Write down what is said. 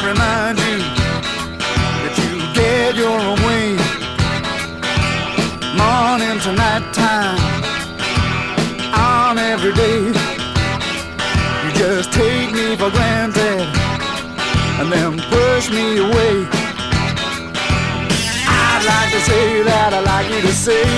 remind you that you get your own way. Morning to night time, on every day. You just take me for granted and then push me away. I'd like to say that I like you to say